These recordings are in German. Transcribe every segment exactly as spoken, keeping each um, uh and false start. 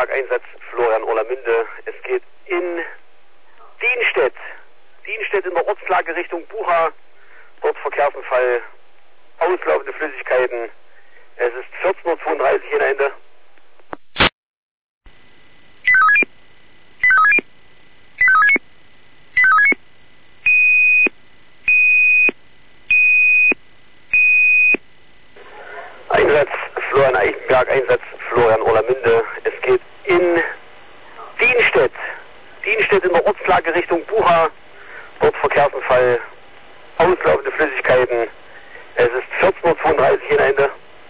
Eichenberg, Einsatz Florian Orlamünde. Es geht in Dienstedt. Dienstedt in der Ortslage Richtung Bucha. Dort Verkehrsunfall, auslaufende Flüssigkeiten. Es ist vierzehn Uhr zweiunddreißig in Ende. Einsatz Florian Eichenberg, Einsatz Florian Orlamünde. Es geht in Dienstedt. Dienstedt in der Ortslage Richtung Bucha. Dort Verkehrsunfall, auslaufende Flüssigkeiten. Es ist vierzehn Uhr zweiunddreißig in Ende.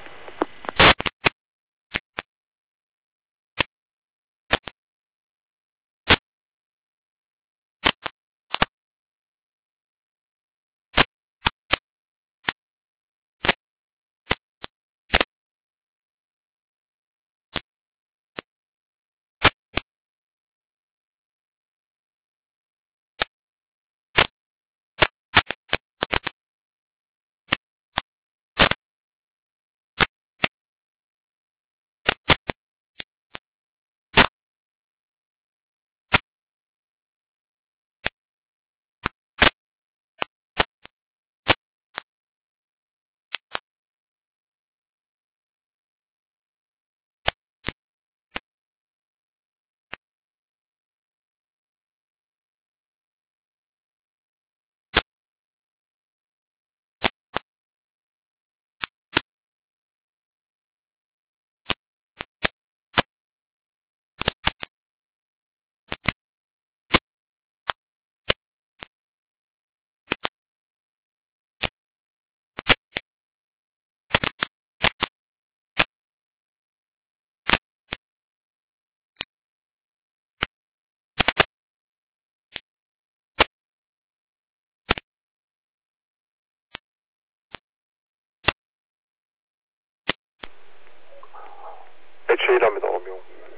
Schäler mit Alarmierung.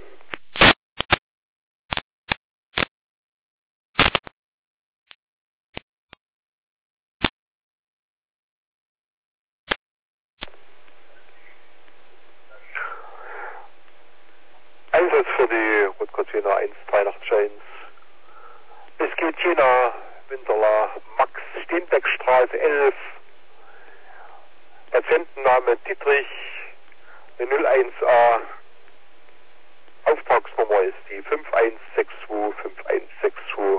Einsatz für die Rotgott Jena eins drei acht eins. Es geht Jena Winterla Max Steenbeckstraße elf. Patientenname Dietrich null eins a. Auftragsnummer ist die fünf eins sechs zwei fünf eins sechs zwei.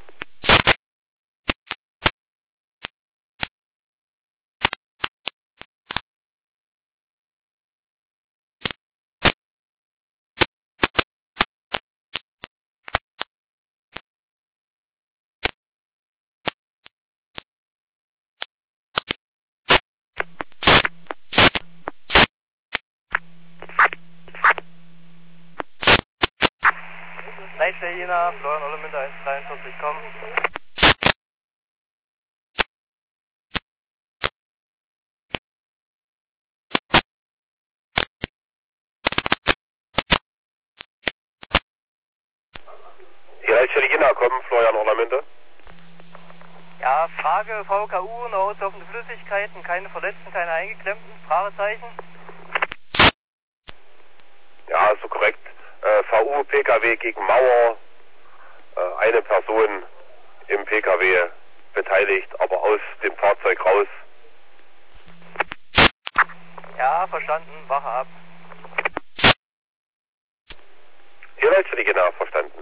Leitstelle Jena, Florian Orlamünde eins dreiundvierzig, komm. Die Leitstelle Jena, komm, Florian Orlamünde. Ja, Frage V K U, noch auslaufende Flüssigkeiten, keine Verletzten, keine Eingeklemmten, Fragezeichen. Ja, so korrekt. Äh, V U, P K W gegen Mauer. Äh, eine Person im P K W beteiligt, aber aus dem Fahrzeug raus. Ja, verstanden, Wache ab. Hier Leitstelle Jena, verstanden.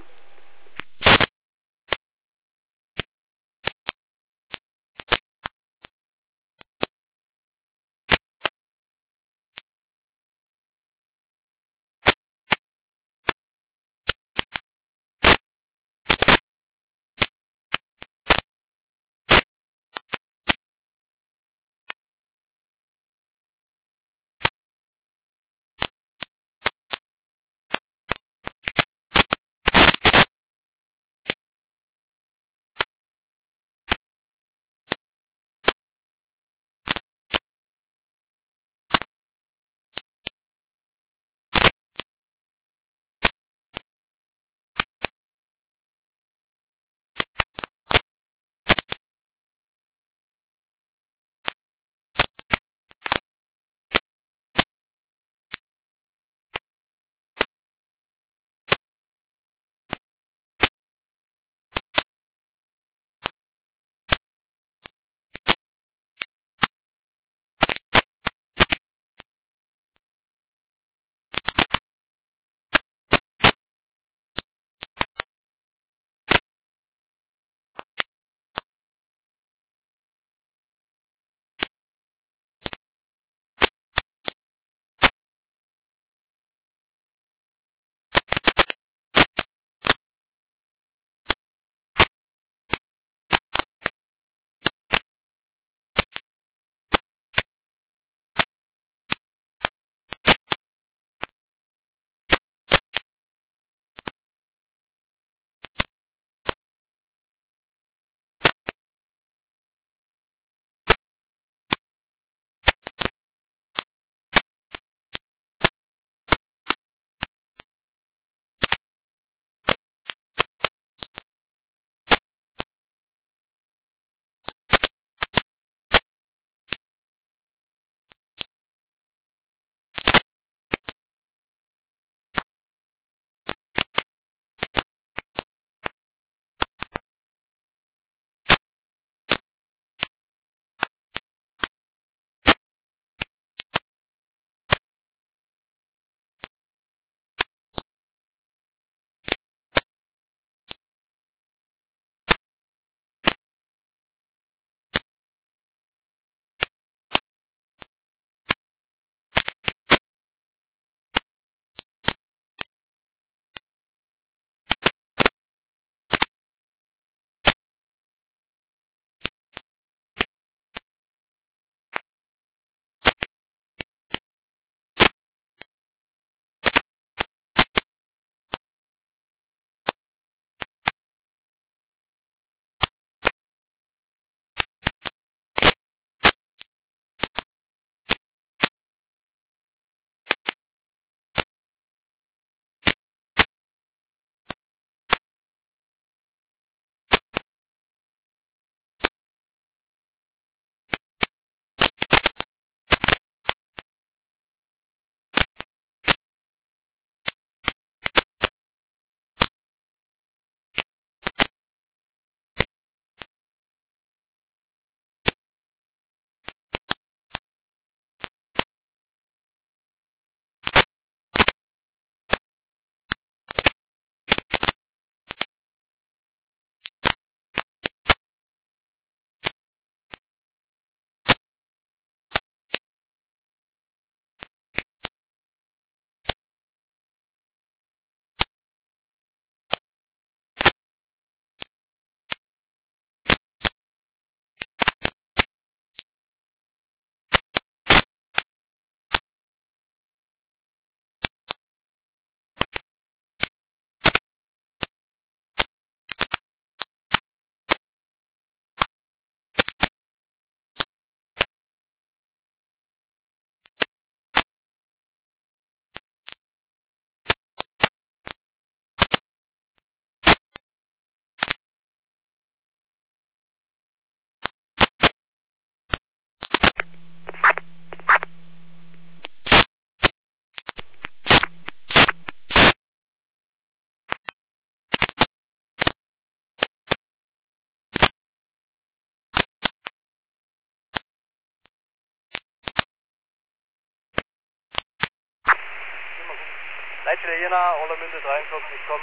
Jena, Orlamünde dreiundvierzig, komm.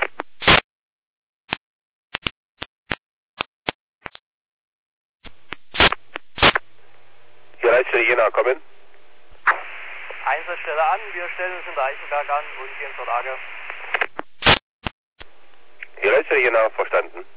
Hier Leitstelle Jena, kommen. Einsatzstelle an, wir stellen uns in der Eichenberg an und gehen zur Lage. Hier Leitstelle Jena, verstanden.